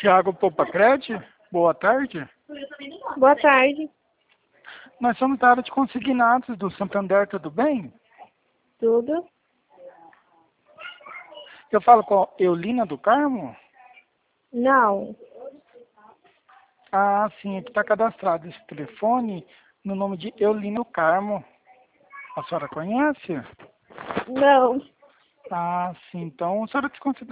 Tiago Popacrete, boa tarde. Boa tarde. Nós somos da área de consignados do Santander, tudo bem? Tudo? Eu falo com a Eulina do Carmo? Não. Ah, sim, aqui está cadastrado esse telefone no nome de Eulina do Carmo. A senhora conhece? Não. Ah, sim, então a senhora desconsidera